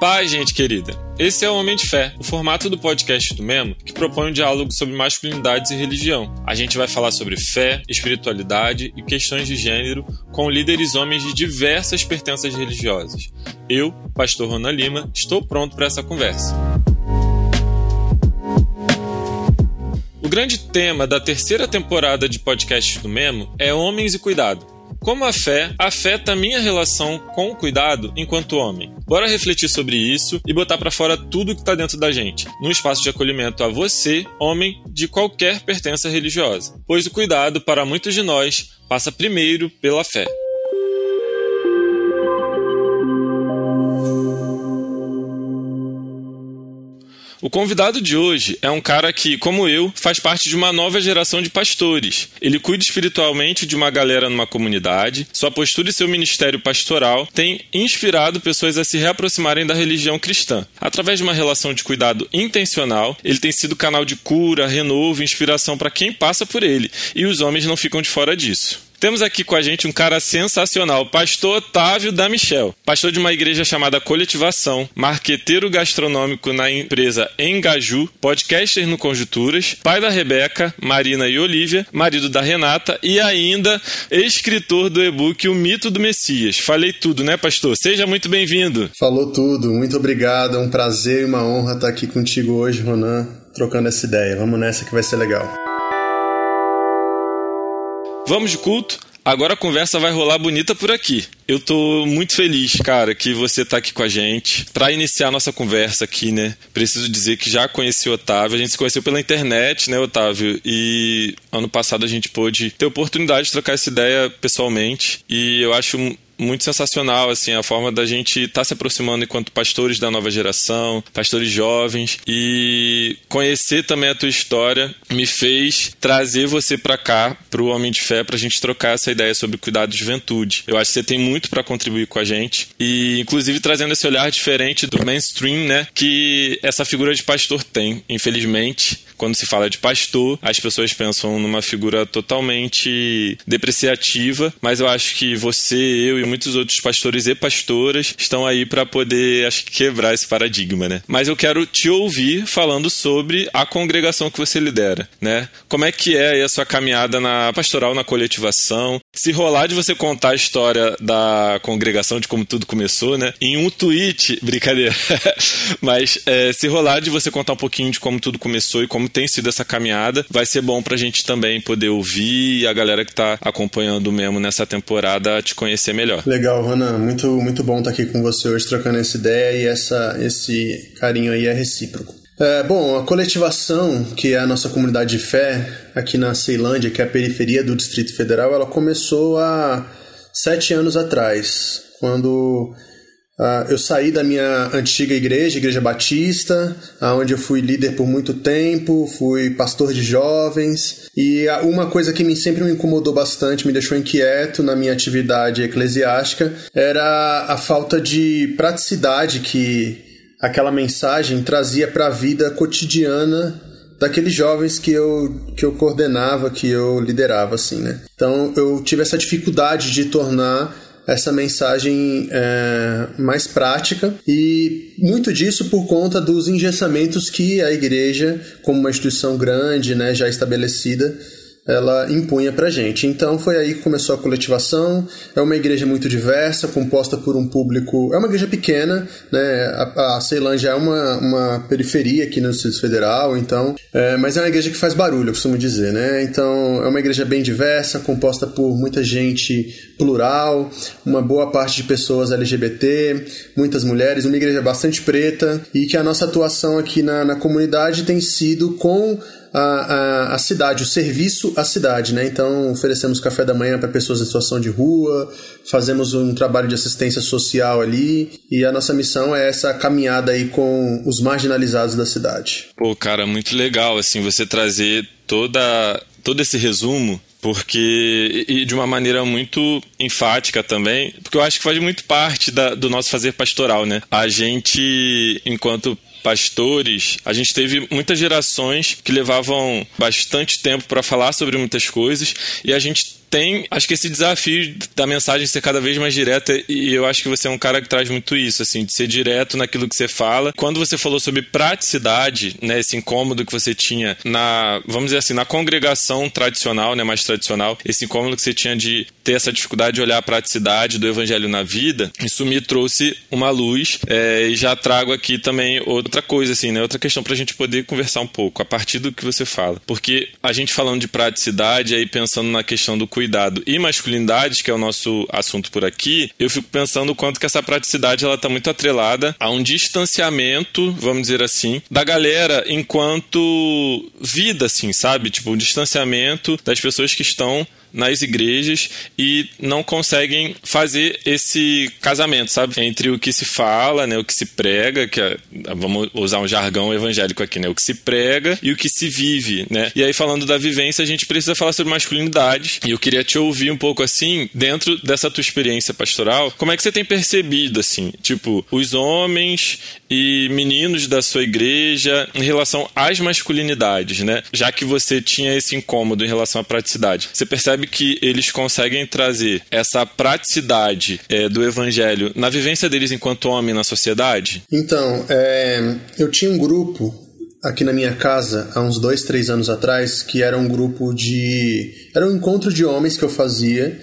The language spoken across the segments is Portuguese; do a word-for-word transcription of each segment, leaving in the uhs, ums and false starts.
Paz, gente querida. Esse é o Homem de Fé, o formato do podcast do Memo, que propõe um diálogo sobre masculinidades e religião. A gente vai falar sobre fé, espiritualidade e questões de gênero com líderes homens de diversas pertenças religiosas. Eu, pastor Ronan Lima, estou pronto para essa conversa. O grande tema da terceira temporada de podcasts do Memo é Homens e Cuidado. Como a fé afeta a minha relação com o cuidado enquanto homem? Bora refletir sobre isso e botar pra fora tudo que tá dentro da gente, num espaço de acolhimento a você, homem, de qualquer pertença religiosa. Pois o cuidado, para muitos de nós, passa primeiro pela fé. O convidado de hoje é um cara que, como eu, faz parte de uma nova geração de pastores. Ele cuida espiritualmente de uma galera numa comunidade. Sua postura e seu ministério pastoral têm inspirado pessoas a se reaproximarem da religião cristã. Através de uma relação de cuidado intencional, ele tem sido canal de cura, renovo e inspiração para quem passa por ele. E os homens não ficam de fora disso. Temos aqui com a gente um cara sensacional, pastor Otávio da Michel, pastor de uma igreja chamada Coletivação, marqueteiro gastronômico na empresa Engaju, podcaster no Conjunturas, pai da Rebeca, Marina e Olivia, marido da Renata e ainda escritor do e-book O Mito do Messias. Falei tudo, né, pastor? Seja muito bem-vindo. Falou tudo, muito obrigado, é um prazer e uma honra estar aqui contigo hoje, Ronan, trocando essa ideia. Vamos nessa que vai ser legal. Vamos de culto? Agora a conversa vai rolar bonita por aqui. Eu tô muito feliz, cara, que você tá aqui com a gente. Pra iniciar a nossa conversa aqui, né, preciso dizer que já conheci o Otávio. A gente se conheceu pela internet, né, Otávio? E ano passado a gente pôde ter a oportunidade de trocar essa ideia pessoalmente. E eu acho muito sensacional, assim, a forma da gente estar tá se aproximando enquanto pastores da nova geração, pastores jovens, e conhecer também a tua história me fez trazer você pra cá, pro Homem de Fé, pra gente trocar essa ideia sobre cuidado de juventude. Eu acho que você tem muito pra contribuir com a gente, e inclusive trazendo esse olhar diferente do mainstream, né, que essa figura de pastor tem, infelizmente. Quando se fala de pastor, as pessoas pensam numa figura totalmente depreciativa, mas eu acho que você, eu e muitos outros pastores e pastoras estão aí para poder, acho que, quebrar esse paradigma, né? Mas eu quero te ouvir falando sobre a congregação que você lidera, né? Como é que é aí a sua caminhada na pastoral, na coletivação? Se rolar de você contar a história da congregação, de como tudo começou, né? Em um tweet, brincadeira, mas é, se rolar de você contar um pouquinho de como tudo começou e como tem sido essa caminhada, vai ser bom pra gente também poder ouvir e a galera que tá acompanhando mesmo nessa temporada te conhecer melhor. Legal, Ronan, muito, muito bom estar aqui com você hoje trocando essa ideia e essa, esse carinho aí é recíproco. É, bom, a Coletivação, que é a nossa comunidade de fé aqui na Ceilândia, que é a periferia do Distrito Federal, ela começou há sete anos atrás, quando Uh, eu saí da minha antiga igreja, Igreja Batista, onde eu fui líder por muito tempo, fui pastor de jovens, e uma coisa que me, sempre me incomodou bastante, me deixou inquieto na minha atividade eclesiástica, era a falta de praticidade que aquela mensagem trazia para a vida cotidiana daqueles jovens que eu, que eu coordenava, que eu liderava, assim, né? Então eu tive essa dificuldade de tornar essa mensagem é, mais prática, e muito disso por conta dos engessamentos que a igreja, como uma instituição grande, né, já estabelecida, ela impunha pra gente. Então foi aí que começou a Coletivação. É uma igreja muito diversa, composta por um público... É uma igreja pequena, né? A, a Ceilândia é uma, uma periferia aqui no Distrito Federal, então... É, mas é uma igreja que faz barulho, eu costumo dizer, né? Então é uma igreja bem diversa, composta por muita gente plural, uma boa parte de pessoas L G B T, muitas mulheres, uma igreja bastante preta, e que a nossa atuação aqui na, na comunidade tem sido com A, a, a cidade, o serviço à cidade, né? Então oferecemos café da manhã para pessoas em situação de rua, fazemos um trabalho de assistência social ali, e a nossa missão é essa caminhada aí com os marginalizados da cidade. Pô, cara, muito legal, assim, você trazer toda, todo esse resumo, porque, e de uma maneira muito enfática também, porque eu acho que faz muito parte da, do nosso fazer pastoral, né? A gente, enquanto pastores, a gente teve muitas gerações que levavam bastante tempo para falar sobre muitas coisas, e a gente tem, acho que esse desafio da mensagem ser cada vez mais direta, e eu acho que você é um cara que traz muito isso, assim, de ser direto naquilo que você fala. Quando você falou sobre praticidade, né, esse incômodo que você tinha na, vamos dizer assim, na congregação tradicional, né, mais tradicional, esse incômodo que você tinha de ter essa dificuldade de olhar a praticidade do evangelho na vida, isso me trouxe uma luz, é, e já trago aqui também outra coisa, assim, né, outra questão pra gente poder conversar um pouco, a partir do que você fala. Porque a gente falando de praticidade, aí pensando na questão do cuidado e masculinidade, que é o nosso assunto por aqui, eu fico pensando o quanto que essa praticidade, ela tá muito atrelada a um distanciamento, vamos dizer assim, da galera enquanto vida, assim, sabe? Tipo, um distanciamento das pessoas que estão nas igrejas e não conseguem fazer esse casamento, sabe? Entre o que se fala, né, o que se prega, que é, vamos usar um jargão evangélico aqui, né, o que se prega e o que se vive, né? E aí, falando da vivência, a gente precisa falar sobre masculinidade, e eu queria te ouvir um pouco, assim, dentro dessa tua experiência pastoral, como é que você tem percebido, assim, tipo, os homens e meninos da sua igreja em relação às masculinidades, né? Já que você tinha esse incômodo em relação à praticidade, você percebe que eles conseguem trazer essa praticidade é, do evangelho na vivência deles enquanto homem na sociedade? Então, é, eu tinha um grupo aqui na minha casa há uns dois, três anos atrás, que era um grupo de... Era um encontro de homens que eu fazia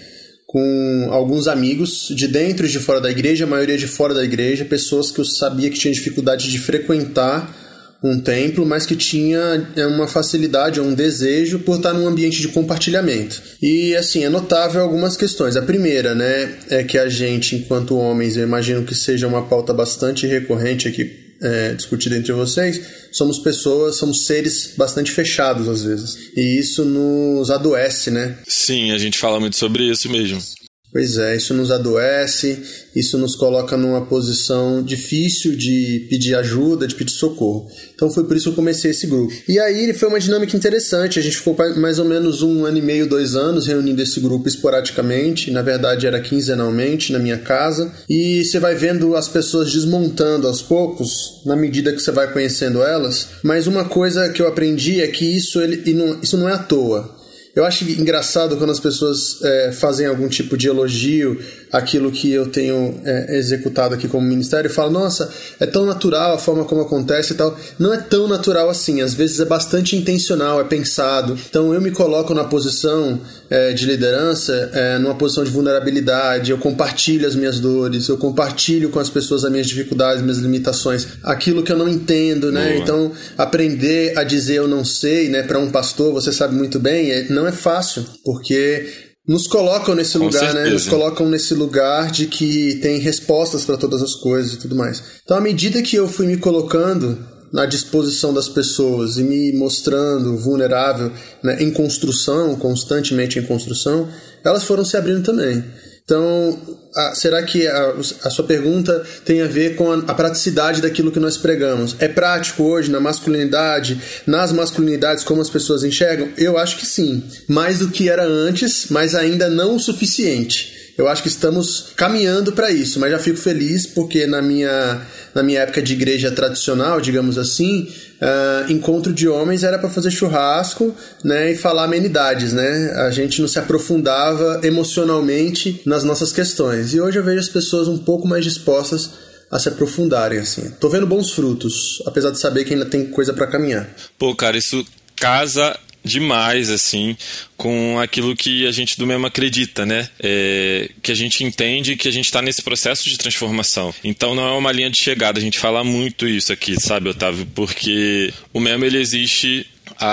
com alguns amigos de dentro e de fora da igreja, a maioria de fora da igreja, pessoas que eu sabia que tinham dificuldade de frequentar um templo, mas que tinha uma facilidade ou um desejo por estar num ambiente de compartilhamento. E, assim, é notável algumas questões. A primeira, né, é que a gente, enquanto homens, eu imagino que seja uma pauta bastante recorrente aqui, é, discutida entre vocês, somos pessoas, somos seres bastante fechados, às vezes. E isso nos adoece, né? Sim, a gente fala muito sobre isso mesmo. Pois é, isso nos adoece, isso nos coloca numa posição difícil de pedir ajuda, de pedir socorro. Então foi por isso que eu comecei esse grupo. E aí foi uma dinâmica interessante, a gente ficou mais ou menos um ano e meio, dois anos reunindo esse grupo esporadicamente, na verdade era quinzenalmente na minha casa, e você vai vendo as pessoas desmontando aos poucos, na medida que você vai conhecendo elas, mas uma coisa que eu aprendi é que isso, ele, isso não é à toa. Eu acho engraçado quando as pessoas é, fazem algum tipo de elogio àquilo que eu tenho é, executado aqui como ministério e falam, nossa, é tão natural a forma como acontece e tal. Não é tão natural assim, às vezes é bastante intencional, é pensado. Então eu me coloco na posição é, de liderança, é, numa posição de vulnerabilidade, eu compartilho as minhas dores, eu compartilho com as pessoas as minhas dificuldades, minhas limitações, aquilo que eu não entendo, né? Boa. Então aprender a dizer eu não sei, né, para um pastor, você sabe muito bem, é, não é fácil, porque nos colocam nesse Com lugar, certeza. né? Nos colocam nesse lugar de que tem respostas para todas as coisas e tudo mais. Então, à medida que eu fui me colocando na disposição das pessoas e me mostrando vulnerável, né, em construção, constantemente em construção, elas foram se abrindo também. Então, a, será que a, a sua pergunta tem a ver com a, a praticidade daquilo que nós pregamos? É prático hoje na masculinidade, nas masculinidades, como as pessoas enxergam? Eu acho que sim. Mais do que era antes, mas ainda não o suficiente. Eu acho que estamos caminhando para isso, mas já fico feliz porque na minha, na minha época de igreja tradicional, digamos assim, uh, encontro de homens era para fazer churrasco, né, e falar amenidades, né? A gente não se aprofundava emocionalmente nas nossas questões. E hoje eu vejo as pessoas um pouco mais dispostas a se aprofundarem, assim. Tô vendo bons frutos, apesar de saber que ainda tem coisa para caminhar. Pô, cara, isso casa demais, assim, com aquilo que a gente do mesmo acredita, né? É, que a gente entende que a gente está nesse processo de transformação. Então não é uma linha de chegada, a gente fala muito isso aqui, sabe, Otávio? Porque o mesmo, ele existe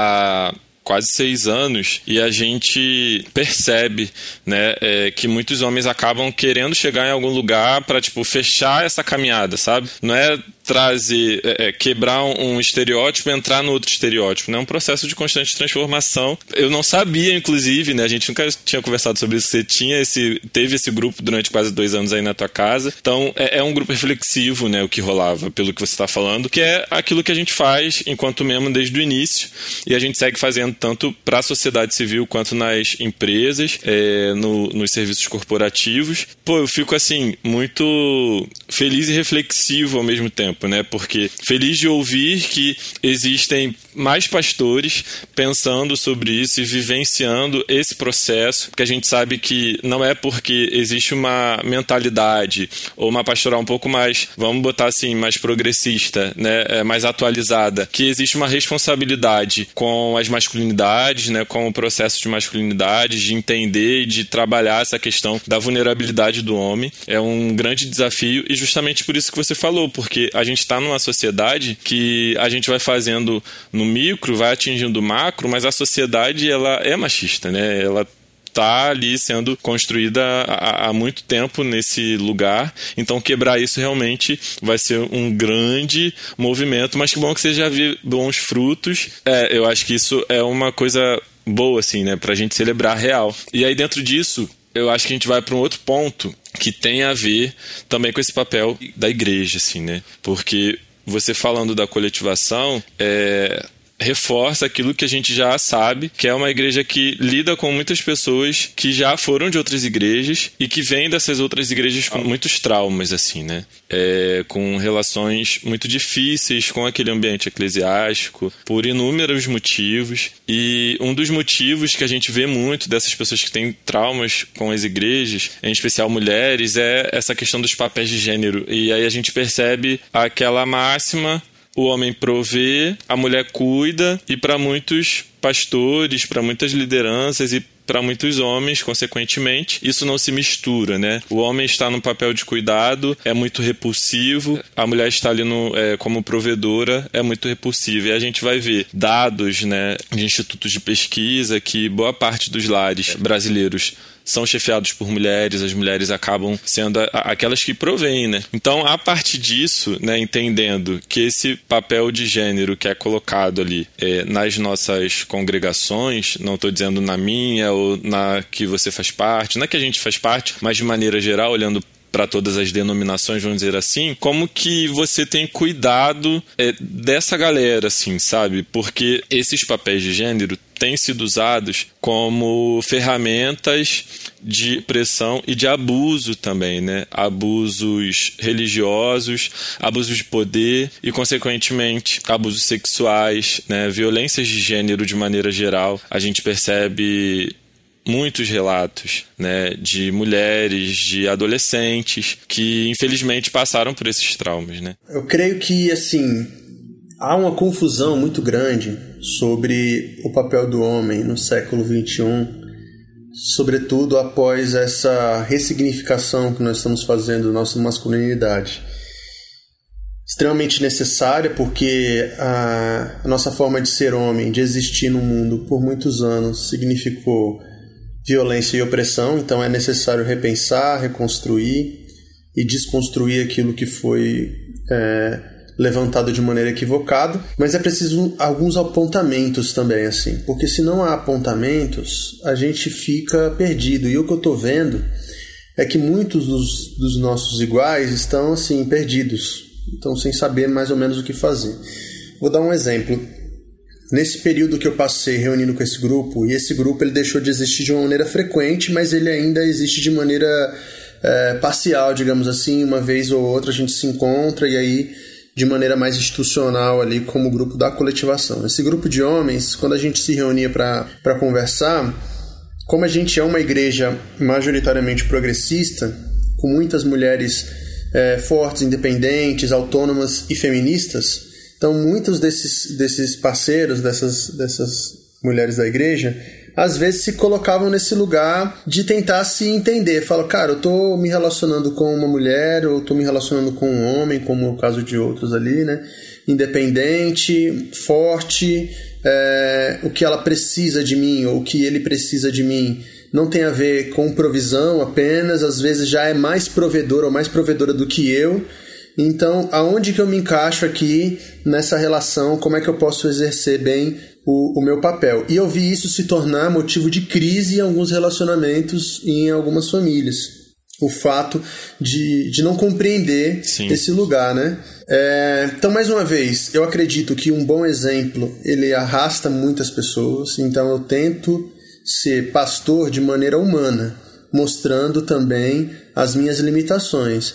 há quase seis anos e a gente percebe, né, é, que muitos homens acabam querendo chegar em algum lugar para, tipo, fechar essa caminhada, sabe? Não é trazer, é, quebrar um, um estereótipo e entrar no outro estereótipo, né? É um processo de constante transformação. Eu não sabia, inclusive, né? A gente nunca tinha conversado sobre isso. Você tinha esse, teve esse grupo durante quase dois anos aí na tua casa. Então, é, é um grupo reflexivo, né? O que rolava, pelo que você está falando, que é aquilo que a gente faz enquanto membro desde o início e a gente segue fazendo tanto para a sociedade civil quanto nas empresas, é, no, nos serviços corporativos. Pô, eu fico, assim, muito feliz e reflexivo ao mesmo tempo, né? Porque feliz de ouvir que existem mais pastores pensando sobre isso e vivenciando esse processo, porque a gente sabe que não é porque existe uma mentalidade ou uma pastoral um pouco mais, vamos botar assim, mais progressista, né, mais atualizada, que existe uma responsabilidade com as masculinidades, né, com o processo de masculinidade, de entender e de trabalhar essa questão da vulnerabilidade do homem. É um grande desafio e justamente por isso que você falou, porque a gente está numa sociedade que a gente vai fazendo no micro, vai atingindo o macro, mas a sociedade ela é machista, né? Ela está ali sendo construída há, há muito tempo nesse lugar, então quebrar isso realmente vai ser um grande movimento, mas que bom que você já viu bons frutos. É, eu acho que isso é uma coisa boa, assim, né? Pra gente celebrar real. E aí dentro disso, eu acho que a gente vai para um outro ponto que tem a ver também com esse papel da igreja, assim, né? Porque você falando da coletivação, é, reforça aquilo que a gente já sabe, que é uma igreja que lida com muitas pessoas que já foram de outras igrejas e que vêm dessas outras igrejas com muitos traumas, assim, né? É, com relações muito difíceis com aquele ambiente eclesiástico, por inúmeros motivos. E um dos motivos que a gente vê muito dessas pessoas que têm traumas com as igrejas, em especial mulheres, é essa questão dos papéis de gênero. E aí a gente percebe aquela máxima: o homem provê, a mulher cuida, e para muitos pastores, para muitas lideranças e para muitos homens, consequentemente, isso não se mistura, né? O homem está no papel de cuidado, é muito repulsivo, a mulher está ali no, é, como provedora, é muito repulsivo. E a gente vai ver dados, né, de institutos de pesquisa que boa parte dos lares brasileiros são chefiados por mulheres, as mulheres acabam sendo a, a, aquelas que provêm, né? Então, a partir disso, né, entendendo que esse papel de gênero que é colocado ali é, nas nossas congregações, não estou dizendo na minha ou na que você faz parte, na que a gente faz parte, mas de maneira geral, olhando para todas as denominações, vamos dizer assim, como que você tem cuidado é, dessa galera, assim, sabe? Porque esses papéis de gênero têm sido usados como ferramentas de pressão e de abuso também, né? Abusos religiosos, abusos de poder e, consequentemente, abusos sexuais, né? Violências de gênero de maneira geral. A gente percebe muitos relatos, né, de mulheres, de adolescentes que infelizmente passaram por esses traumas, né? Eu creio que, assim, há uma confusão muito grande sobre o papel do homem no século vinte e um, sobretudo após essa ressignificação que nós estamos fazendo da nossa masculinidade. Extremamente necessária, porque a, a nossa forma de ser homem, de existir no mundo por muitos anos, significou violência e opressão, então é necessário repensar, reconstruir e desconstruir aquilo que foi é, levantado de maneira equivocada, mas é preciso alguns apontamentos também, assim, porque se não há apontamentos, a gente fica perdido, e o que eu estou vendo é que muitos dos, dos nossos iguais estão, assim, perdidos, estão sem saber mais ou menos o que fazer. Vou dar um exemplo. Nesse período que eu passei reunindo com esse grupo, e esse grupo ele deixou de existir de uma maneira frequente, mas ele ainda existe de maneira é, parcial, digamos assim, uma vez ou outra a gente se encontra, e aí de maneira mais institucional ali como grupo da coletivação. Esse grupo de homens, quando a gente se reunia para conversar, como a gente é uma igreja majoritariamente progressista, com muitas mulheres é, fortes, independentes, autônomas e feministas, então, muitos desses, desses parceiros, dessas, dessas mulheres da igreja, às vezes se colocavam nesse lugar de tentar se entender. Falam, cara, eu tô me relacionando com uma mulher, ou tô me relacionando com um homem, como o caso de outros ali, né? Independente, forte, é, o que ela precisa de mim, ou o que ele precisa de mim, não tem a ver com provisão apenas, às vezes já é mais provedor ou mais provedora do que eu. Então, aonde que eu me encaixo aqui nessa relação? Como é que eu posso exercer bem o, o meu papel? E eu vi isso se tornar motivo de crise em alguns relacionamentos e em algumas famílias. O fato de, de não compreender Sim. esse lugar, né? É, então, mais uma vez, eu acredito que um bom exemplo, ele arrasta muitas pessoas. Então, eu tento ser pastor de maneira humana, mostrando também as minhas limitações.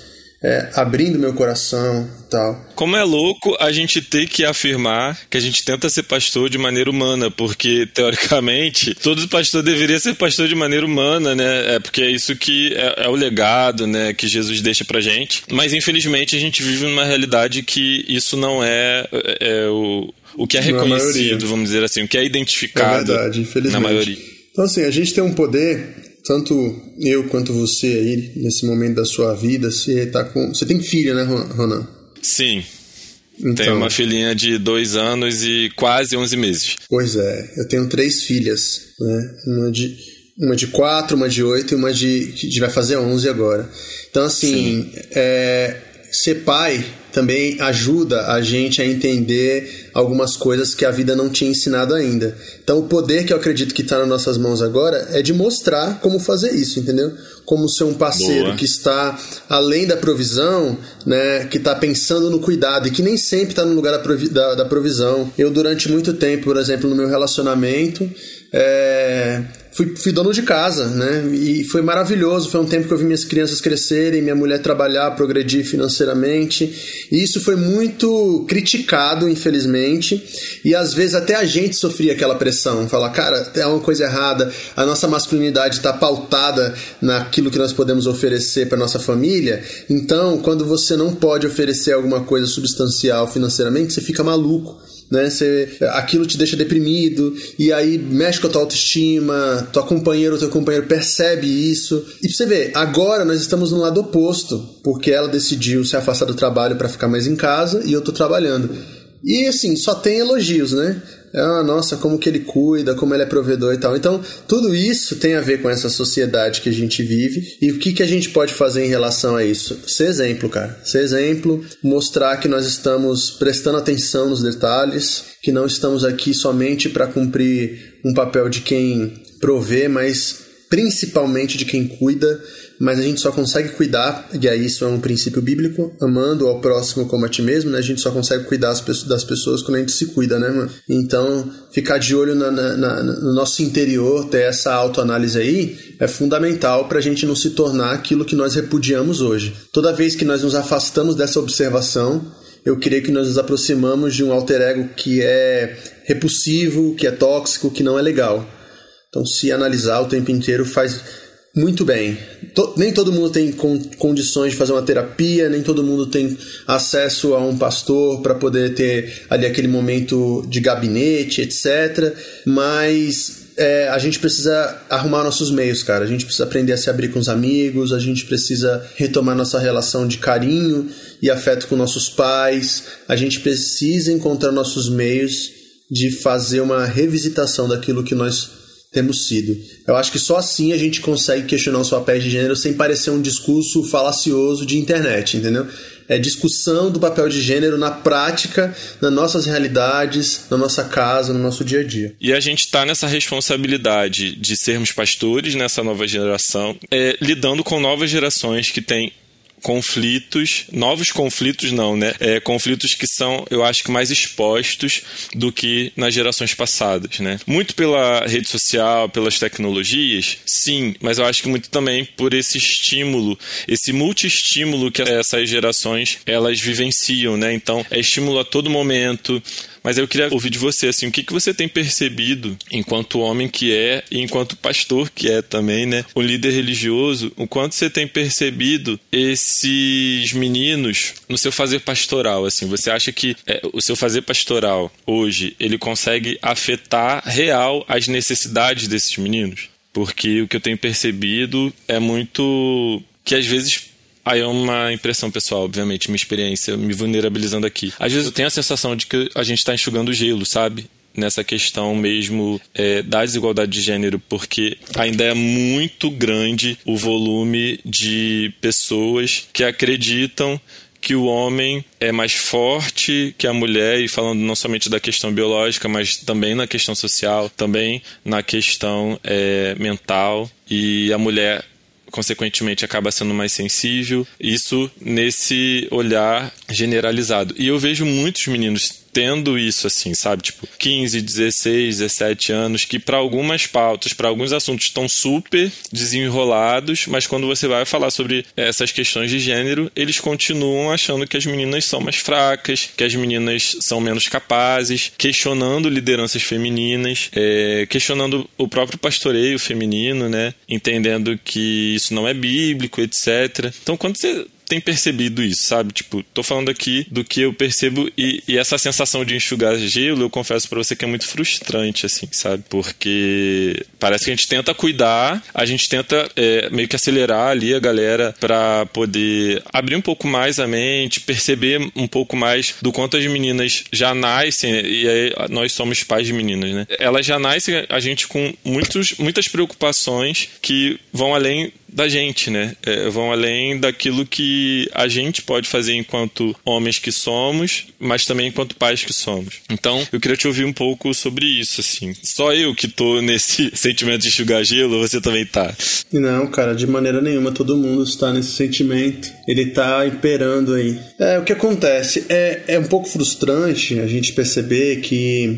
é, abrindo meu coração e tal. Como é louco a gente ter que afirmar que a gente tenta ser pastor de maneira humana, porque, teoricamente, todo pastor deveria ser pastor de maneira humana, né? É porque é isso que é, é o legado, né, que Jesus deixa pra gente. Mas, infelizmente, a gente vive numa realidade que isso não é, é o, o que é reconhecido, vamos dizer assim, o que é identificado. É verdade, infelizmente. Na maioria. Então, assim, a gente tem um poder... Tanto eu quanto você aí, nesse momento da sua vida, você tá com... Você tem filho, né, Ronan? Sim. Então, tenho uma filhinha de dois anos e quase onze meses. Pois é, eu tenho três filhas, né? Uma de, uma de quatro, uma de oito e uma de... que vai fazer onze agora. Então, assim, é, ser pai também ajuda a gente a entender algumas coisas que a vida não tinha ensinado ainda. Então o poder que eu acredito que está nas nossas mãos agora é de mostrar como fazer isso, entendeu? Como ser um parceiro Boa. que está além da provisão, né? Que está pensando no cuidado e que nem sempre está no lugar da, provi- da, da provisão. Eu durante muito tempo, por exemplo, no meu relacionamento, é... Fui, fui dono de casa, né? E foi maravilhoso. Foi um tempo que eu vi minhas crianças crescerem, minha mulher trabalhar, progredir financeiramente. E isso foi muito criticado, infelizmente. E às vezes até a gente sofria aquela pressão. Falar, cara, é uma coisa errada. A nossa masculinidade está pautada naquilo que nós podemos oferecer para nossa família. Então, quando você não pode oferecer alguma coisa substancial financeiramente, você fica maluco. Né? Você, aquilo te deixa deprimido e aí mexe com a tua autoestima, tua companheira ou teu companheiro percebe isso. E pra você ver, agora nós estamos no lado oposto, porque ela decidiu se afastar do trabalho para ficar mais em casa e eu tô trabalhando. E assim, só tem elogios, né? Ah, nossa, como que ele cuida, como ele é provedor e tal. Então, tudo isso tem a ver com essa sociedade que a gente vive. E o que, que a gente pode fazer em relação a isso? Ser exemplo, cara. Ser exemplo, mostrar que nós estamos prestando atenção nos detalhes, que não estamos aqui somente para cumprir um papel de quem provê, mas principalmente de quem cuida. Mas a gente só consegue cuidar, e aí isso é um princípio bíblico, amando ao próximo como a ti mesmo, né? A gente só consegue cuidar das pessoas quando a gente se cuida, né, mano? Então, ficar de olho na, na, na, no nosso interior, ter essa autoanálise aí, é fundamental pra gente não se tornar aquilo que nós repudiamos hoje. Toda vez que nós nos afastamos dessa observação, eu creio que nós nos aproximamos de um alter ego que é repulsivo, que é tóxico, que não é legal. Então, se analisar o tempo inteiro faz... Muito bem. To- nem todo mundo tem con- condições de fazer uma terapia, nem todo mundo tem acesso a um pastor para poder ter ali aquele momento de gabinete, etcétera. Mas é, a gente precisa arrumar nossos meios, cara. A gente precisa aprender a se abrir com os amigos, a gente precisa retomar nossa relação de carinho e afeto com nossos pais. A gente precisa encontrar nossos meios de fazer uma revisitação daquilo que nós temos sido. Eu acho que só assim a gente consegue questionar os papéis de gênero sem parecer um discurso falacioso de internet, entendeu? É discussão do papel de gênero na prática, nas nossas realidades, na nossa casa, no nosso dia a dia. E a gente está nessa responsabilidade de sermos pastores nessa nova geração, é, lidando com novas gerações que têm conflitos, novos conflitos não, né? É, conflitos que são, eu acho que mais expostos do que nas gerações passadas, né? Muito pela rede social, pelas tecnologias, sim, mas eu acho que muito também por esse estímulo, esse multi-estímulo que essas gerações, elas vivenciam, né? Então, é estímulo a todo momento. Mas eu queria ouvir de você, assim, o que, que você tem percebido enquanto homem que é e enquanto pastor que é também, né? Um líder religioso, o quanto você tem percebido esses meninos no seu fazer pastoral, assim? Você acha que é, o seu fazer pastoral hoje, ele consegue afetar real as necessidades desses meninos? Porque o que eu tenho percebido é muito que às vezes... Aí é uma impressão pessoal, obviamente, minha experiência, me vulnerabilizando aqui. Às vezes eu tenho a sensação de que a gente está enxugando gelo, sabe? Nessa questão mesmo é, da desigualdade de gênero, porque ainda é muito grande o volume de pessoas que acreditam que o homem é mais forte que a mulher, e falando não somente da questão biológica, mas também na questão social, também na questão é, mental, e a mulher... consequentemente acaba sendo mais sensível, isso nesse olhar generalizado. E eu vejo muitos meninos tendo isso, assim, sabe? Tipo, quinze, dezesseis, dezessete anos, que para algumas pautas, para alguns assuntos estão super desenrolados, mas quando você vai falar sobre essas questões de gênero, eles continuam achando que as meninas são mais fracas, que as meninas são menos capazes, questionando lideranças femininas, é, questionando o próprio pastoreio feminino, né? Entendendo que isso não é bíblico, etcétera. Então, quando você tem percebido isso, sabe? Tipo, tô falando aqui do que eu percebo e, e essa sensação de enxugar gelo, eu confesso pra você que é muito frustrante, assim, sabe? Porque parece que a gente tenta cuidar, a gente tenta é, meio que acelerar ali a galera pra poder abrir um pouco mais a mente, perceber um pouco mais do quanto as meninas já nascem, e aí nós somos pais de meninas, né? Elas já nascem a gente com muitos, muitas preocupações que vão além da gente, né? É, vão além daquilo que a gente pode fazer enquanto homens que somos, mas também enquanto pais que somos. Então, eu queria te ouvir um pouco sobre isso, assim. Só eu que tô nesse sentimento de enxugar gelo, ou você também tá? Não, cara, de maneira nenhuma, todo mundo está nesse sentimento. Ele tá imperando aí. É, o que acontece? É, é um pouco frustrante a gente perceber que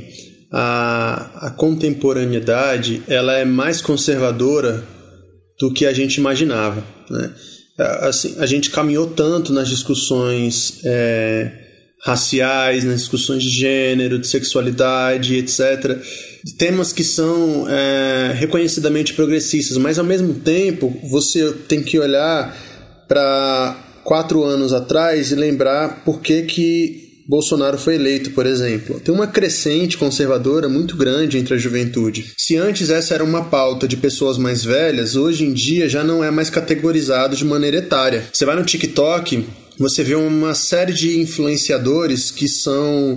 a, a contemporaneidade, ela é mais conservadora do que a gente imaginava, né? Assim, a gente caminhou tanto nas discussões é, raciais, nas discussões de gênero, de sexualidade, etcétera. Temas que são é, reconhecidamente progressistas, mas ao mesmo tempo você tem que olhar para quatro anos atrás e lembrar por que que Bolsonaro foi eleito, por exemplo. Tem uma crescente conservadora muito grande entre a juventude. Se antes essa era uma pauta de pessoas mais velhas, hoje em dia já não é mais categorizado de maneira etária. Você vai no TikTok, você vê uma série de influenciadores que são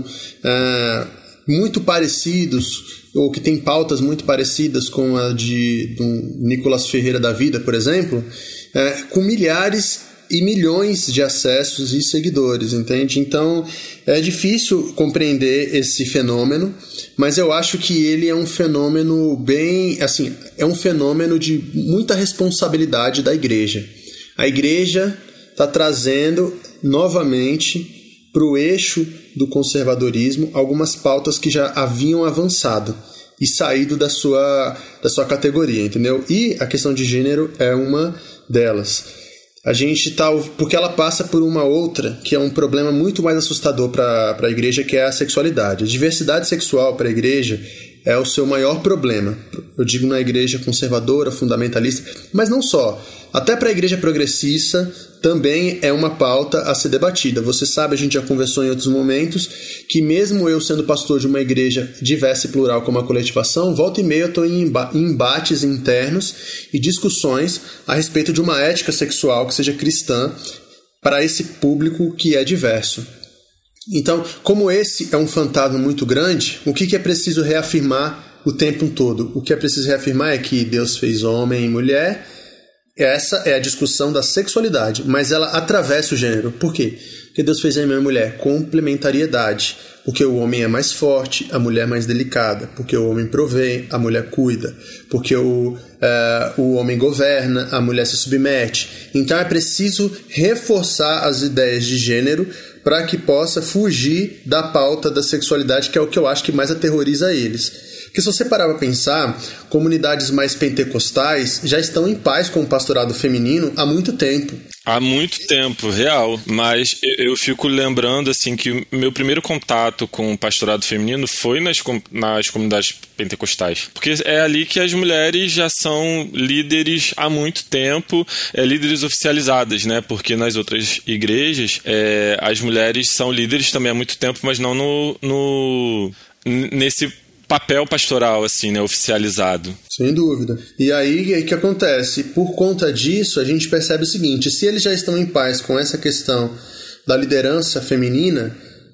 é, muito parecidos, ou que têm pautas muito parecidas com a de, de um Nicolas Ferreira da vida, por exemplo, é, com milhares e milhões de acessos e seguidores, entende? Então, é difícil compreender esse fenômeno, mas eu acho que ele é um fenômeno bem, assim, é um fenômeno de muita responsabilidade da igreja. A igreja está trazendo novamente para o eixo do conservadorismo algumas pautas que já haviam avançado e saído da sua, da sua categoria, entendeu? E a questão de gênero é uma delas. A gente tá, porque ela passa por uma outra, que é um problema muito mais assustador para a igreja, que é a sexualidade. A diversidade sexual para a igreja é o seu maior problema. Eu digo na igreja conservadora, fundamentalista, mas não só. Até para a igreja progressista também é uma pauta a ser debatida. Você sabe, a gente já conversou em outros momentos, que mesmo eu sendo pastor de uma igreja diversa e plural como a coletivação, volta e meia eu estou em embates internos e discussões a respeito de uma ética sexual que seja cristã para esse público que é diverso. Então, como esse é um fantasma muito grande, o que é preciso reafirmar o tempo todo? O que é preciso reafirmar é que Deus fez homem e mulher. Essa é a discussão da sexualidade, mas ela atravessa o gênero. Por quê? Porque Deus fez homem e mulher. Complementariedade. Porque o homem é mais forte, a mulher é mais delicada. Porque o homem provê, a mulher cuida. Porque o, uh, o homem governa, a mulher se submete. Então é preciso reforçar as ideias de gênero para que possa fugir da pauta da sexualidade, que é o que eu acho que mais aterroriza eles. Porque se você parar para pensar, comunidades mais pentecostais já estão em paz com o pastorado feminino há muito tempo. Há muito tempo, real. Mas eu, eu fico lembrando assim que o meu primeiro contato com o pastorado feminino foi nas, nas comunidades pentecostais. Porque é ali que as mulheres já são líderes há muito tempo, é, líderes oficializadas, né? Porque nas outras igrejas, é, as mulheres são líderes também há muito tempo, mas não no, no nesse papel pastoral, assim, né, oficializado. Sem dúvida. E aí, o que acontece? Por conta disso, a gente percebe o seguinte: se eles já estão em paz com essa questão da liderança feminina,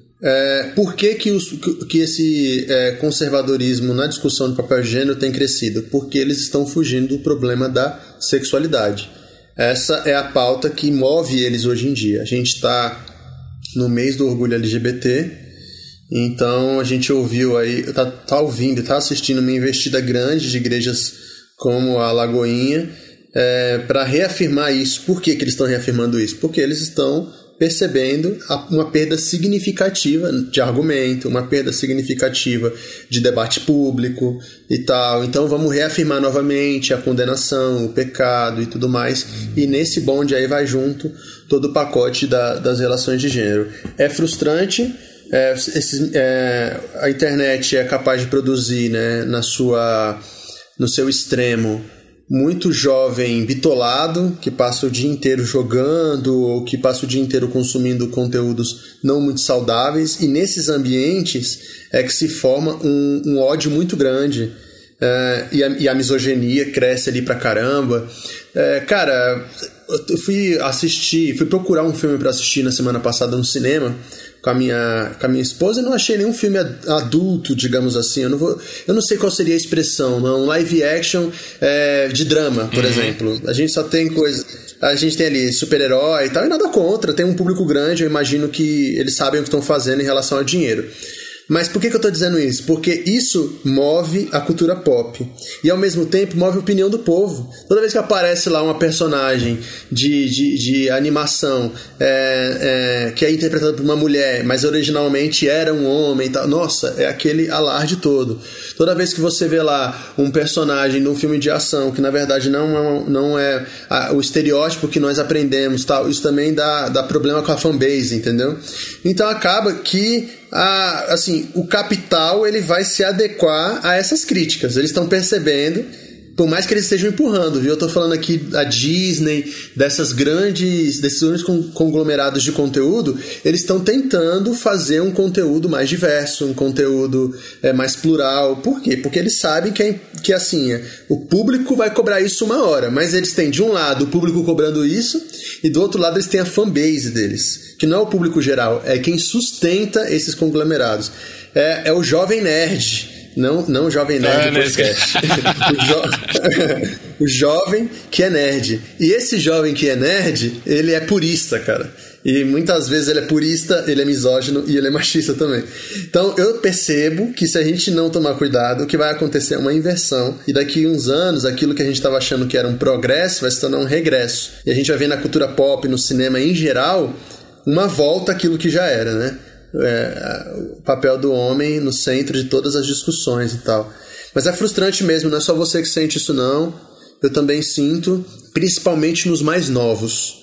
é, por que que, os, que esse é, conservadorismo na discussão de papel de gênero tem crescido? Porque eles estão fugindo do problema da sexualidade. Essa é a pauta que move eles hoje em dia. A gente está no mês do orgulho L G B T. Então a gente ouviu aí, tá, tá ouvindo, tá assistindo uma investida grande de igrejas como a Lagoinha é, para reafirmar isso. Por que que eles estão reafirmando isso? Porque eles estão percebendo uma perda significativa de argumento, uma perda significativa de debate público e tal. Então vamos reafirmar novamente a condenação, o pecado e tudo mais. E nesse bonde aí vai junto todo o pacote da, das relações de gênero. É frustrante, é, esses, é, a internet é capaz de produzir, né, na sua, no seu extremo, muito jovem bitolado, que passa o dia inteiro jogando ou que passa o dia inteiro consumindo conteúdos não muito saudáveis, e nesses ambientes é que se forma um, um ódio muito grande, é, e, a, e a misoginia cresce ali pra caramba. É, cara, eu fui assistir, fui procurar um filme pra assistir na semana passada no cinema com a minha, com a minha esposa, e não achei nenhum filme adulto, digamos assim. Eu não, vou, eu não sei qual seria a expressão, não. Um live action é, de drama, por uhum. exemplo. A gente só tem coisa... A gente tem ali super-herói e tal, e nada contra. Tem um público grande, eu imagino que eles sabem o que estão fazendo em relação ao dinheiro. Mas por que, que eu estou dizendo isso? Porque isso move a cultura pop. E ao mesmo tempo move a opinião do povo. Toda vez que aparece lá uma personagem de, de, de animação é, é, que é interpretada por uma mulher, mas originalmente era um homem e tal, nossa, é aquele alarde todo. Toda vez que você vê lá um personagem num filme de ação que na verdade não é, não é a, o estereótipo que nós aprendemos, tal, isso também dá, dá problema com a fanbase, entendeu? Então acaba que A, assim, o capital ele vai se adequar a essas críticas. Eles estão percebendo, por mais que eles estejam empurrando, viu? Eu tô falando aqui da Disney, dessas grandes, desses grandes conglomerados de conteúdo, eles estão tentando fazer um conteúdo mais diverso, um conteúdo é, mais plural. Por quê? Porque eles sabem que, é, que assim, é, o público vai cobrar isso uma hora, mas eles têm de um lado o público cobrando isso, e do outro lado eles têm a fanbase deles, que não é o público geral, é quem sustenta esses conglomerados. É, é o jovem nerd. Não, não o jovem nerd do podcast. o, jo... o jovem que é nerd. E esse jovem que é nerd, ele é purista, cara. E muitas vezes ele é purista, ele é misógino e ele é machista também. Então eu percebo que se a gente não tomar cuidado, o que vai acontecer é uma inversão. E daqui a uns anos, aquilo que a gente estava achando que era um progresso vai se tornar um regresso. E a gente vai ver na cultura pop, no cinema em geral, uma volta àquilo que já era, né? É, o papel do homem no centro de todas as discussões e tal. Mas é frustrante mesmo, não é só você que sente isso não. Eu também sinto, principalmente nos mais novos.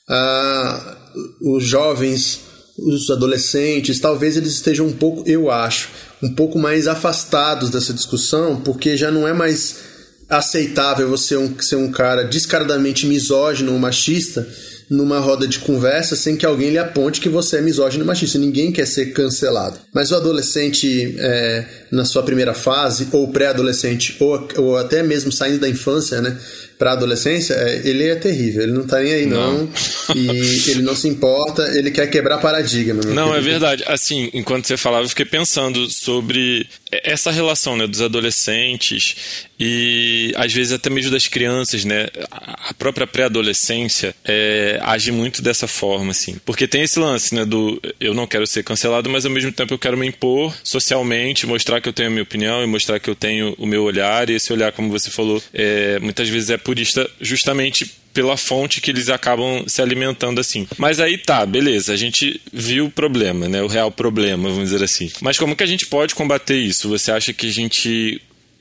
Ah, os jovens, os adolescentes, talvez eles estejam um pouco, eu acho, um pouco mais afastados dessa discussão, porque já não é mais aceitável você um, ser um cara descaradamente misógino ou machista numa roda de conversa sem que alguém lhe aponte que você é misógino e machista. Ninguém quer ser cancelado. Mas o adolescente, é, na sua primeira fase, ou pré-adolescente, ou, ou até mesmo saindo da infância, né, para a adolescência, é, ele é terrível. Ele não tá nem aí, não. não. E ele não se importa, ele quer quebrar paradigma. Não, querido. É verdade. Assim, enquanto você falava, eu fiquei pensando sobre essa relação, né, dos adolescentes e, às vezes, até mesmo das crianças, né? A própria pré-adolescência é, age muito dessa forma, assim. Porque tem esse lance, né, do eu não quero ser cancelado, mas, ao mesmo tempo, eu quero me impor socialmente, mostrar que eu tenho a minha opinião e mostrar que eu tenho o meu olhar. E esse olhar, como você falou, é, muitas vezes é purista justamente pela fonte que eles acabam se alimentando assim. Mas aí tá, beleza, a gente viu o problema, né? O real problema, vamos dizer assim. Mas como que a gente pode combater isso? Você acha que a gente,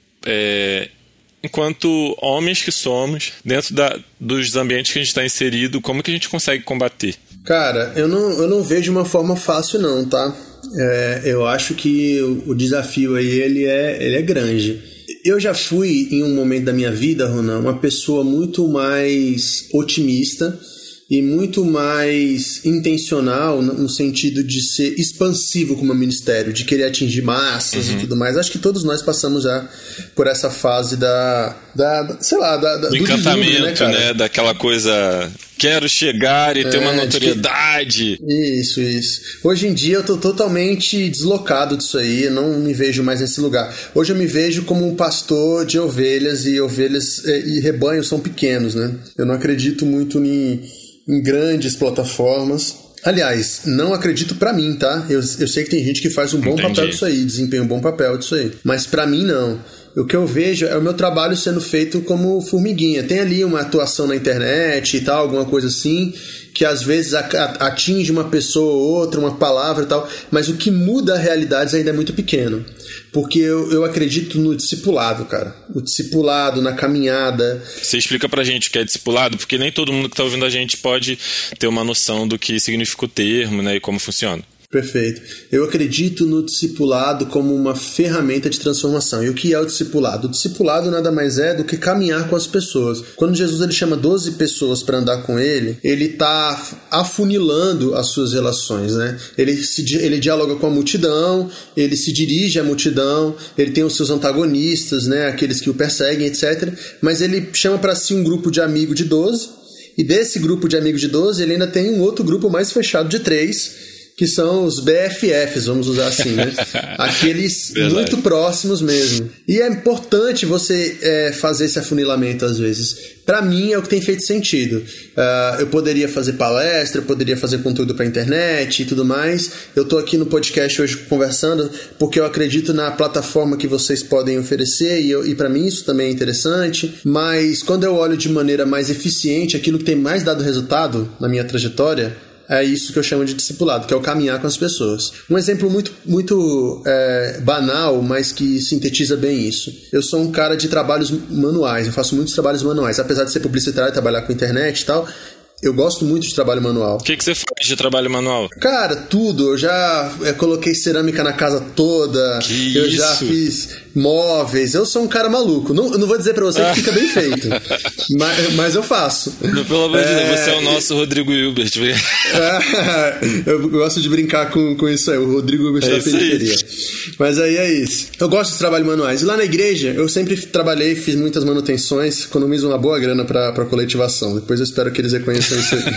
é, enquanto homens que somos, dentro da, dos ambientes que a gente está inserido, como que a gente consegue combater? Cara, eu não, eu não vejo uma forma fácil não, tá? É, eu acho que o, o desafio aí, ele é, ele é grande. Eu já fui, em um momento da minha vida, Ronan, uma pessoa muito mais otimista e muito mais intencional no sentido de ser expansivo como ministério, de querer atingir massas uhum. e tudo mais. Acho que todos nós passamos já por essa fase da, da sei lá, da, da, do encantamento, deslumbre, né, cara? né? Daquela coisa... Quero chegar e é, ter uma notoriedade. Que... Isso, isso. Hoje em dia eu tô totalmente deslocado disso aí, eu não me vejo mais nesse lugar. Hoje eu me vejo como um pastor de ovelhas, e ovelhas e rebanhos são pequenos, né? Eu não acredito muito em, em grandes plataformas. Aliás, não acredito pra mim, tá? Eu, eu sei que tem gente que faz um bom Entendi. papel disso aí, desempenha um bom papel disso aí. Mas pra mim, não. O que eu vejo é o meu trabalho sendo feito como formiguinha. Tem ali uma atuação na internet e tal, alguma coisa assim, que às vezes atinge uma pessoa ou outra, uma palavra e tal, mas o que muda a realidade ainda é muito pequeno. Porque eu, eu acredito no discipulado, cara. O discipulado, na caminhada. Você explica pra gente o que é discipulado? Porque nem todo mundo que tá ouvindo a gente pode ter uma noção do que significa o termo, né, e como funciona. Perfeito. Eu acredito no discipulado como uma ferramenta de transformação. E o que é o discipulado? O discipulado nada mais é do que caminhar com as pessoas. Quando Jesus ele chama doze pessoas para andar com ele, ele está afunilando as suas relações, né? Ele, se, ele dialoga com a multidão, ele se dirige à multidão, ele tem os seus antagonistas, né? Aqueles que o perseguem, etcétera. Mas ele chama para si um grupo de amigos de doze, e desse grupo de amigos de doze, ele ainda tem um outro grupo mais fechado de três, que são os B F Fs, vamos usar assim, né? Aqueles Verdade. Muito próximos mesmo. E é importante você é, fazer esse afunilamento às vezes. Para mim é o que tem feito sentido. Uh, eu poderia fazer palestra, eu poderia fazer conteúdo para internet e tudo mais. Eu tô aqui no podcast hoje conversando porque eu acredito na plataforma que vocês podem oferecer e, eu, e para mim isso também é interessante. Mas quando eu olho de maneira mais eficiente, aquilo que tem mais dado resultado na minha trajetória, é isso que eu chamo de discipulado, que é o caminhar com as pessoas. Um exemplo muito, muito é, banal, mas que sintetiza bem isso. Eu sou um cara de trabalhos manuais, eu faço muitos trabalhos manuais. Apesar de ser publicitário e trabalhar com internet e tal, eu gosto muito de trabalho manual. O que, que você faz de trabalho manual? Cara, tudo. Eu já eu coloquei cerâmica na casa toda. Que eu isso? já fiz móveis. Eu sou um cara maluco. Não, não vou dizer pra você que fica bem feito. mas, mas eu faço. Não, pelo amor de é... Deus, você é o nosso Rodrigo Hilbert. Eu gosto de brincar com, com isso aí. O Rodrigo Hilbert é da periferia. Aí. Mas aí é isso. Eu gosto de trabalho manuais. E lá na igreja, eu sempre trabalhei, fiz muitas manutenções, economizo uma boa grana pra, pra coletivação. Depois eu espero que eles reconheçam isso aqui.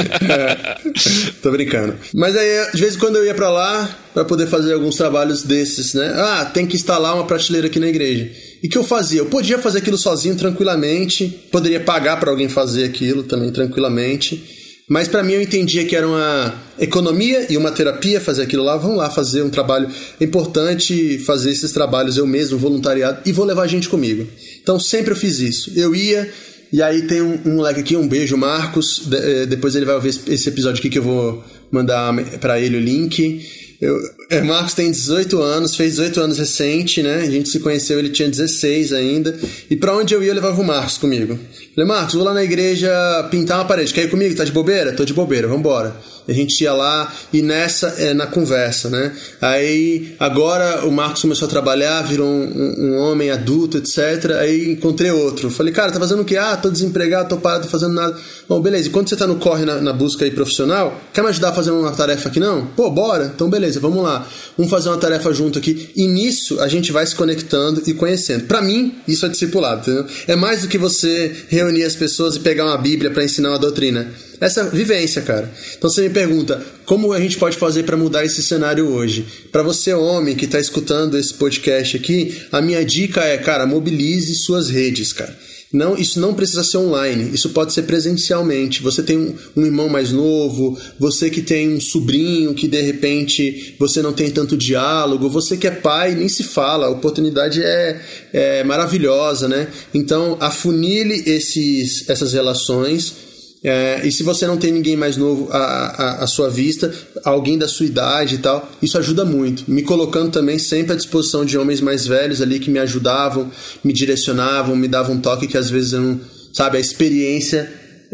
é, tô brincando. Mas aí, de vez em quando eu ia pra lá pra poder fazer alguns trabalhos desses, né? Ah, tem que instalar uma prateleira aqui na igreja. E o que eu fazia? Eu podia fazer aquilo sozinho tranquilamente, poderia pagar pra alguém fazer aquilo também tranquilamente, mas pra mim eu entendia que era uma economia e uma terapia fazer aquilo lá. Vamos lá fazer um trabalho. É importante fazer esses trabalhos eu mesmo, voluntariado, e vou levar gente comigo. Então sempre eu fiz isso. Eu ia. E aí tem um, um moleque aqui, um beijo, Marcos. De, depois ele vai ouvir esse episódio aqui que eu vou mandar pra ele o link. Eu, é, Marcos tem dezoito anos, fez dezoito anos recente, né? A gente se conheceu, ele tinha dezesseis ainda. E pra onde eu ia, eu levava o Marcos comigo. Falei, Marcos, vou lá na igreja pintar uma parede. Quer ir comigo? Tá de bobeira? Tô de bobeira, vambora. A gente ia lá e nessa, é, na conversa, né? Aí, agora o Marcos começou a trabalhar, virou um, um, um homem adulto, etcétera. Aí encontrei outro. Falei, cara, tá fazendo o quê? Ah, tô desempregado, tô parado, tô fazendo nada. Bom, beleza. E quando você tá no corre na, na busca aí profissional, quer me ajudar a fazer uma tarefa aqui, não? Pô, bora. Então, beleza, vamos lá. Vamos fazer uma tarefa junto aqui. E nisso, a gente vai se conectando e conhecendo. Pra mim, isso é discipulado, entendeu? É mais do que você reunir as pessoas e pegar uma Bíblia pra ensinar uma doutrina. Essa vivência, cara. Então você me pergunta, como a gente pode fazer para mudar esse cenário hoje? Para você, homem, que tá escutando esse podcast aqui, a minha dica é, cara, mobilize suas redes, cara. Não, isso não precisa ser online, isso pode ser presencialmente. Você tem um, um irmão mais novo, você que tem um sobrinho que de repente você não tem tanto diálogo, você que é pai, nem se fala, a oportunidade é, é maravilhosa, né? Então, afunile esses, essas relações. É, e se você não tem ninguém mais novo à, à, à sua vista, alguém da sua idade e tal, isso ajuda muito. Me colocando também sempre à disposição de homens mais velhos ali que me ajudavam, me direcionavam, me davam um toque que às vezes eu não, sabe, a experiência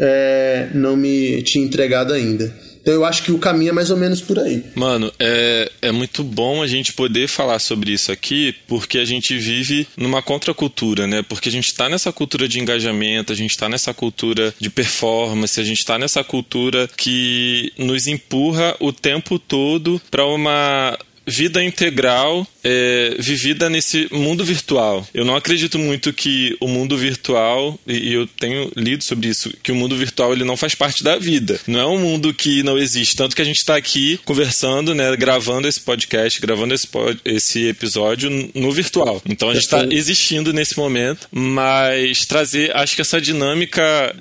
é, não me tinha entregado ainda. Então eu acho que o caminho é mais ou menos por aí. Mano, é, é muito bom a gente poder falar sobre isso aqui, porque a gente vive numa contracultura, né? Porque a gente tá nessa cultura de engajamento, a gente tá nessa cultura de performance, a gente tá nessa cultura que nos empurra o tempo todo para uma vida integral é, vivida nesse mundo virtual. Eu não acredito muito que o mundo virtual, e eu tenho lido sobre isso, que o mundo virtual ele não faz parte da vida. Não é um mundo que não existe. Tanto que a gente está aqui conversando, né, gravando esse podcast, gravando esse, pod, esse episódio no virtual. Então a gente está existindo nesse momento, mas trazer, acho que essa dinâmica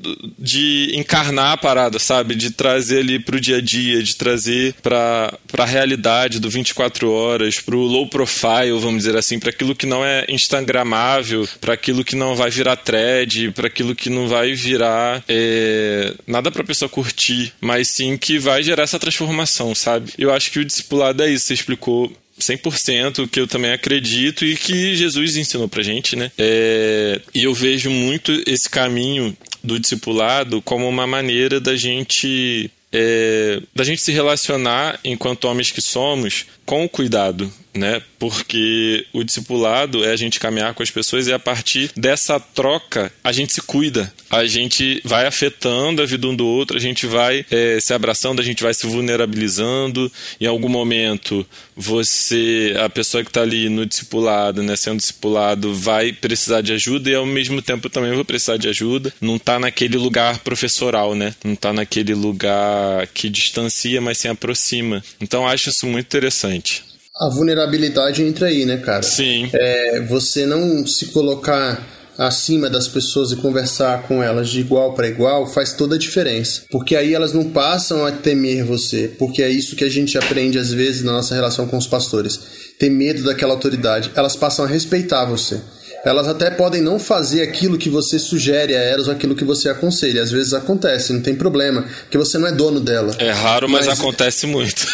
de encarnar a parada, sabe? De trazer ali pro dia a dia, de trazer pra, pra realidade do vinte e quatro horas, pro low profile, file, vamos dizer assim, para aquilo que não é instagramável, para aquilo que não vai virar thread, para aquilo que não vai virar é, nada para a pessoa curtir, mas sim que vai gerar essa transformação, sabe? Eu acho que o discipulado é isso, você explicou cem por cento, que eu também acredito e que Jesus ensinou pra gente, né? É, e eu vejo muito esse caminho do discipulado como uma maneira da gente, é, da gente se relacionar enquanto homens que somos com o cuidado, né? Porque o discipulado é a gente caminhar com as pessoas e a partir dessa troca a gente se cuida, a gente vai afetando a vida um do outro, a gente vai é, se abraçando, a gente vai se vulnerabilizando. Em algum momento você, a pessoa que está ali no discipulado, né, sendo discipulado, vai precisar de ajuda e ao mesmo tempo eu também vou precisar de ajuda. Não está naquele lugar professoral, né? Não está naquele lugar que distancia, mas se aproxima. Então acho isso muito interessante. A vulnerabilidade entra aí, né, cara? Sim. É, você não se colocar acima das pessoas e conversar com elas de igual para igual faz toda a diferença. Porque aí elas não passam a temer você. Porque é isso que a gente aprende às vezes na nossa relação com os pastores. Ter medo daquela autoridade. Elas passam a respeitar você. Elas até podem não fazer aquilo que você sugere a elas ou aquilo que você aconselha. Às vezes acontece, não tem problema, porque você não é dono dela. É raro, mas, mas acontece muito.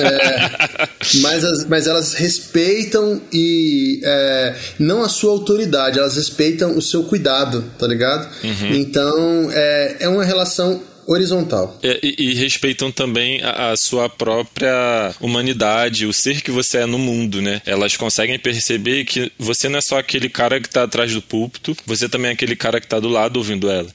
É, mas, as, mas elas respeitam e é, não a sua autoridade, elas respeitam o seu cuidado, tá ligado? Uhum. Então é, é uma relação horizontal. É, e, e respeitam também a, a sua própria humanidade, o ser que você é no mundo, né? Elas conseguem perceber que você não é só aquele cara que tá atrás do púlpito, você também é aquele cara que tá do lado ouvindo ela.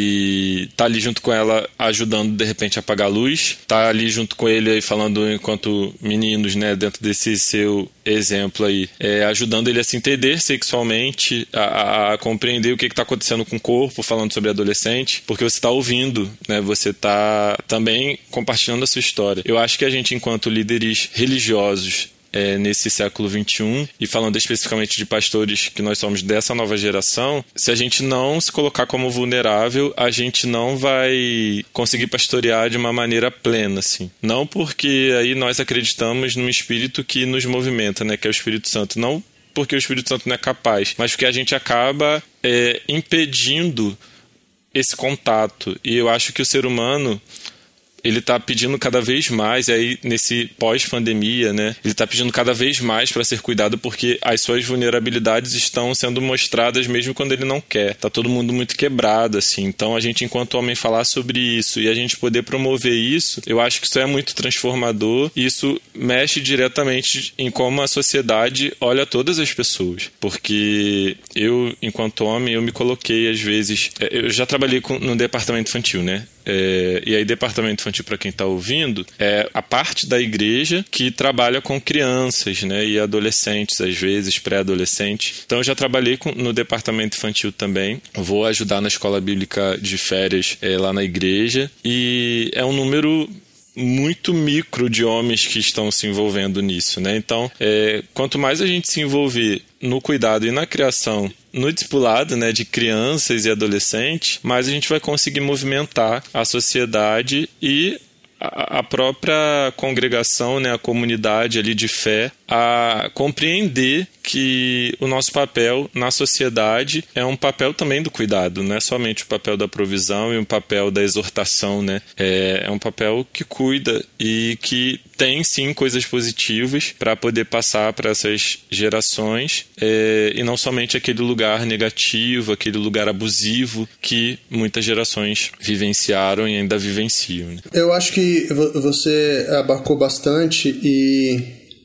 E tá ali junto com ela ajudando, de repente, a apagar a luz, tá ali junto com ele aí falando enquanto meninos, né? Dentro desse seu exemplo aí, é, ajudando ele a se entender sexualmente, a, a compreender o que está acontecendo com o corpo, falando sobre adolescente, porque você está ouvindo, né? Você está também compartilhando a sua história. Eu acho que a gente, enquanto líderes religiosos, É, nesse século vinte e um, e falando especificamente de pastores que nós somos dessa nova geração, se a gente não se colocar como vulnerável, a gente não vai conseguir pastorear de uma maneira plena, assim. Não porque aí nós acreditamos num espírito que nos movimenta, né, que é o Espírito Santo. Não porque o Espírito Santo não é capaz, mas porque a gente acaba é, impedindo esse contato. E eu acho que o ser humano, ele está pedindo cada vez mais, e aí nesse pós-pandemia, né, ele está pedindo cada vez mais para ser cuidado porque as suas vulnerabilidades estão sendo mostradas mesmo quando ele não quer. Tá todo mundo muito quebrado, assim. Então a gente, enquanto homem, falar sobre isso e a gente poder promover isso, eu acho que isso é muito transformador e isso mexe diretamente em como a sociedade olha todas as pessoas. Porque eu, enquanto homem, eu me coloquei às vezes... Eu já trabalhei com, no departamento infantil, né? É, e aí departamento infantil, para quem está ouvindo, é a parte da igreja que trabalha com crianças, né, e adolescentes, às vezes pré-adolescentes. Então eu já trabalhei com, no departamento infantil também, vou ajudar na escola bíblica de férias é, lá na igreja, e é um número muito micro de homens que estão se envolvendo nisso, né? Então, é, quanto mais a gente se envolver no cuidado e na criação, no discipulado, né, de crianças e adolescentes, mais a gente vai conseguir movimentar a sociedade e a própria congregação, né, a comunidade ali de fé, a compreender que o nosso papel na sociedade é um papel também do cuidado, não é somente o papel da provisão e o papel da exortação, né? É, é um papel que cuida e que tem sim coisas positivas para poder passar para essas gerações, é, e não somente aquele lugar negativo, aquele lugar abusivo que muitas gerações vivenciaram e ainda vivenciam, né? Eu acho que você abarcou bastante e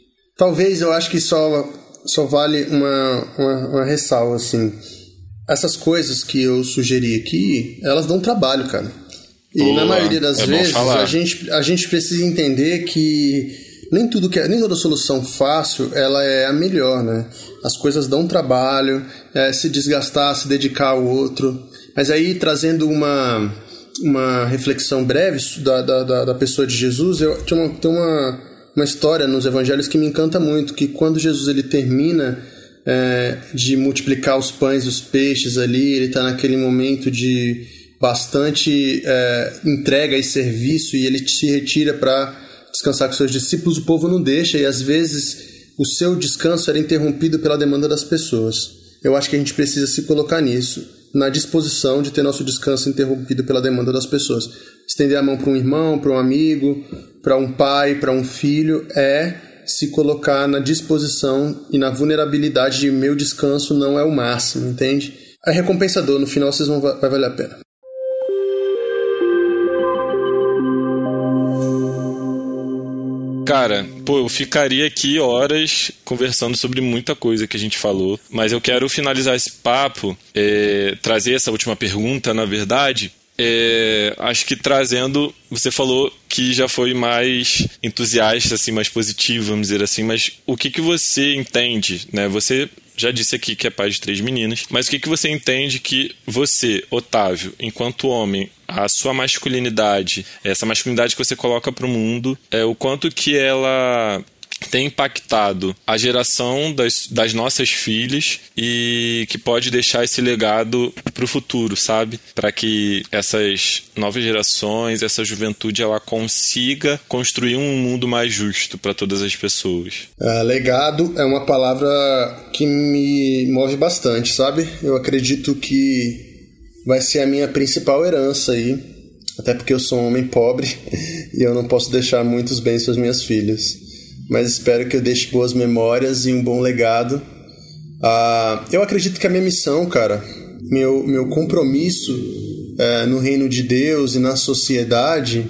talvez eu acho que só, só vale uma, uma, uma ressalva, assim. Essas coisas que eu sugeri aqui, elas dão trabalho, cara. E Boa, na maioria das é vezes a gente, a gente precisa entender que nem tudo que é, nem toda solução fácil ela é a melhor, né? As coisas dão trabalho, é, se desgastar, se dedicar ao outro. Mas aí, trazendo uma, uma reflexão breve da, da, da pessoa de Jesus, eu, tem, uma, tem uma, uma história nos evangelhos que me encanta muito, que quando Jesus ele termina é, de multiplicar os pães e os peixes ali, ele está naquele momento de bastante é, entrega e serviço, e ele se retira para descansar com seus discípulos. O povo não deixa, e às vezes o seu descanso era interrompido pela demanda das pessoas. Eu acho que a gente precisa se colocar nisso, na disposição de ter nosso descanso interrompido pela demanda das pessoas. Estender a mão para um irmão, para um amigo, para um pai, para um filho, é se colocar na disposição e na vulnerabilidade de meu descanso não é o máximo, entende? É recompensador, no final vocês vão vai valer a pena. Cara, pô, eu ficaria aqui horas conversando sobre muita coisa que a gente falou, mas eu quero finalizar esse papo, é, trazer essa última pergunta, na verdade, é, acho que trazendo, você falou que já foi mais entusiasta, assim, mais positivo, vamos dizer assim, mas o que, que você entende, né? Você já disse aqui que é pai de três meninas, mas o que, que você entende que você, Otávio, enquanto homem, a sua masculinidade, essa masculinidade que você coloca para o mundo, é o quanto que ela tem impactado a geração das, das nossas filhas e que pode deixar esse legado para o futuro, sabe? Para que essas novas gerações, essa juventude, ela consiga construir um mundo mais justo para todas as pessoas. É, legado é uma palavra que me move bastante, sabe? Eu acredito que vai ser a minha principal herança aí, até porque eu sou um homem pobre e eu não posso deixar muitos bens para as minhas filhas. Mas espero que eu deixe boas memórias e um bom legado. Ah, eu acredito que a minha missão, cara, meu, meu compromisso é, no reino de Deus e na sociedade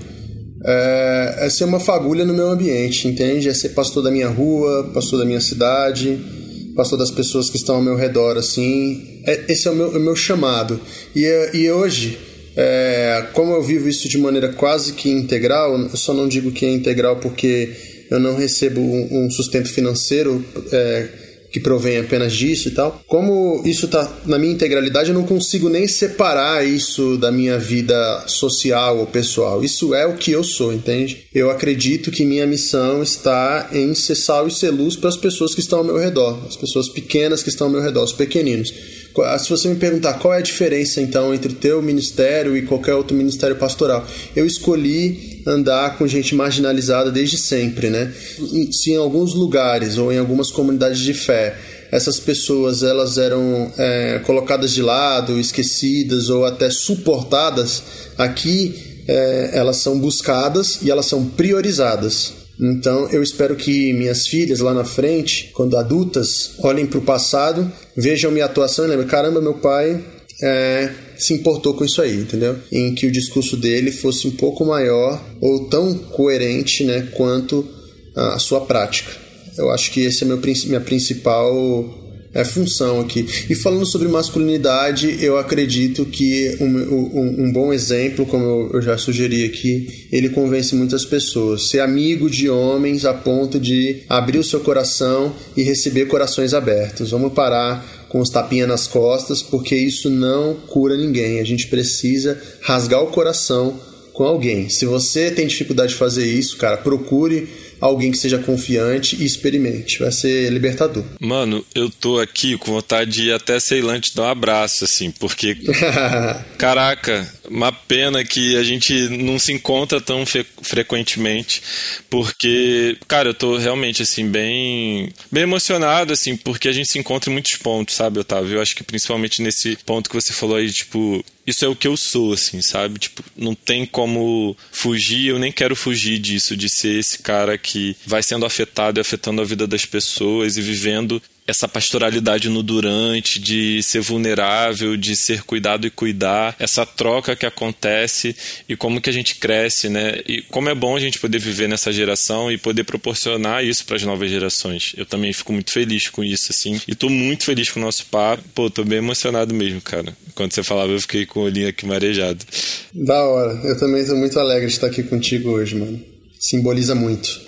é, é ser uma fagulha no meu ambiente, entende? É ser pastor da minha rua, pastor da minha cidade, pastor das pessoas que estão ao meu redor, assim. É, esse é o meu, é o meu chamado. E, e hoje, é, como eu vivo isso de maneira quase que integral, eu só não digo que é integral porque eu não recebo um sustento financeiro é, que provém apenas disso e tal. Como isso está na minha integralidade, eu não consigo nem separar isso da minha vida social ou pessoal. Isso é o que eu sou, entende? Eu acredito que minha missão está em ser sal e ser luz para as pessoas que estão ao meu redor, as pessoas pequenas que estão ao meu redor, os pequeninos. Se você me perguntar qual é a diferença, então, entre o teu ministério e qualquer outro ministério pastoral, eu escolhi andar com gente marginalizada desde sempre, né? Se em alguns lugares ou em algumas comunidades de fé essas pessoas elas eram é, colocadas de lado, esquecidas ou até suportadas, aqui é, elas são buscadas e elas são priorizadas. Então eu espero que minhas filhas lá na frente, quando adultas, olhem para o passado, vejam minha atuação e lembrem, caramba, meu pai é, se importou com isso aí, entendeu? Em que o discurso dele fosse um pouco maior ou tão coerente, né, quanto a sua prática. Eu acho que essa é meu, minha principal é, função aqui. E falando sobre masculinidade, eu acredito que um, um, um bom exemplo, como eu, eu já sugeri aqui, ele convence muitas pessoas. Ser amigo de homens a ponto de abrir o seu coração e receber corações abertos. Vamos parar com os tapinhas nas costas, porque isso não cura ninguém. A gente precisa rasgar o coração com alguém. Se você tem dificuldade de fazer isso, cara, procure alguém que seja confiante e experimente. Vai ser libertador. Mano, eu tô aqui com vontade de ir até Ceilândia te dar um abraço, assim, porque caraca, uma pena que a gente não se encontra tão fre- frequentemente, porque, cara, eu tô realmente, assim, bem bem emocionado, assim, porque a gente se encontra em muitos pontos, sabe, Otávio? Eu acho que principalmente nesse ponto que você falou aí, tipo, isso é o que eu sou, assim, sabe? Tipo, não tem como fugir, eu nem quero fugir disso, de ser esse cara que vai sendo afetado e afetando a vida das pessoas e vivendo essa pastoralidade no durante, de ser vulnerável, de ser cuidado e cuidar, essa troca que acontece e como que a gente cresce, né? E como é bom a gente poder viver nessa geração e poder proporcionar isso para as novas gerações. Eu também fico muito feliz com isso, assim. E tô muito feliz com o nosso papo. Pô, tô bem emocionado mesmo, cara. Quando você falava, eu fiquei com o olhinho aqui marejado. Da hora. Eu também tô muito alegre de estar aqui contigo hoje, mano. Simboliza muito.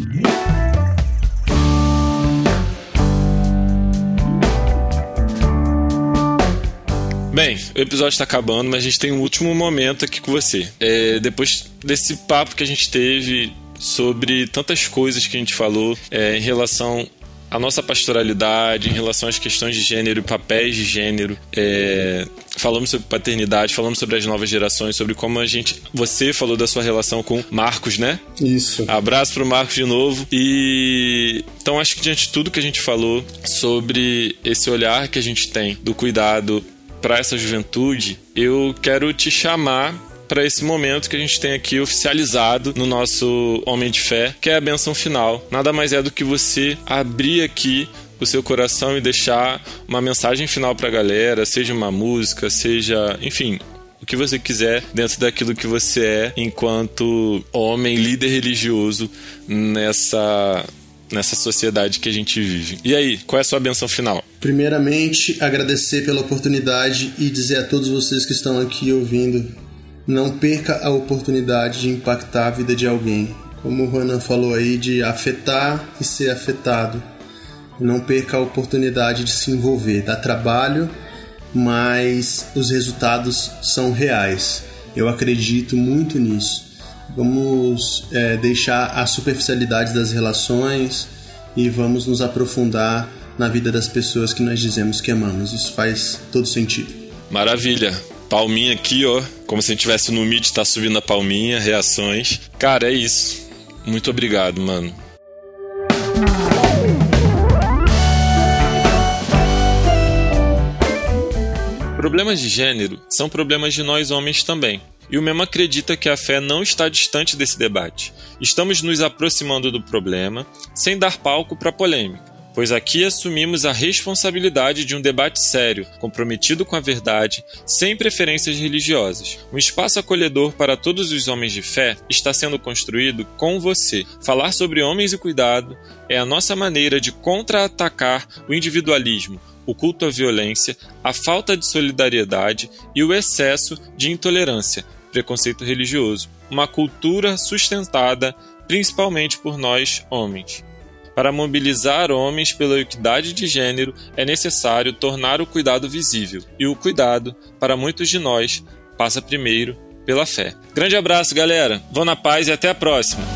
Bem, o episódio está acabando, mas a gente tem um último momento aqui com você. É, depois desse papo que a gente teve sobre tantas coisas que a gente falou é, em relação a nossa pastoralidade, em relação às questões de gênero e papéis de gênero. É, falamos sobre paternidade, falamos sobre as novas gerações, sobre como a gente... Você falou da sua relação com Marcos, né? Isso. Abraço pro Marcos de novo. E então acho que diante de tudo que a gente falou sobre esse olhar que a gente tem do cuidado para essa juventude, eu quero te chamar para esse momento que a gente tem aqui oficializado no nosso Homem de Fé, que é a bênção final. Nada mais é do que você abrir aqui o seu coração e deixar uma mensagem final para a galera, seja uma música, seja, enfim, o que você quiser dentro daquilo que você é enquanto homem, líder religioso nessa, nessa sociedade que a gente vive. E aí, qual é a sua bênção final? Primeiramente, agradecer pela oportunidade e dizer a todos vocês que estão aqui ouvindo: não perca a oportunidade de impactar a vida de alguém. Como o Ronan falou aí, de afetar e ser afetado. Não perca a oportunidade de se envolver. Dá trabalho, mas os resultados são reais. Eu acredito muito nisso. Vamos é, deixar a superficialidade das relações e vamos nos aprofundar na vida das pessoas que nós dizemos que amamos. Isso faz todo sentido. Maravilha! Palminha aqui, ó. Como se a gente estivesse no Meet, tá subindo a palminha, reações. Cara, é isso. Muito obrigado, mano. Problemas de gênero são problemas de nós homens também. E o Memo acredita que a fé não está distante desse debate. Estamos nos aproximando do problema sem dar palco para polêmica, pois aqui assumimos a responsabilidade de um debate sério, comprometido com a verdade, sem preferências religiosas. Um espaço acolhedor para todos os homens de fé está sendo construído com você. Falar sobre homens e cuidado é a nossa maneira de contra-atacar o individualismo, o culto à violência, a falta de solidariedade e o excesso de intolerância, preconceito religioso, uma cultura sustentada principalmente por nós, homens. Para mobilizar homens pela equidade de gênero, é necessário tornar o cuidado visível. E o cuidado, para muitos de nós, passa primeiro pela fé. Grande abraço, galera. Vão na paz e até a próxima.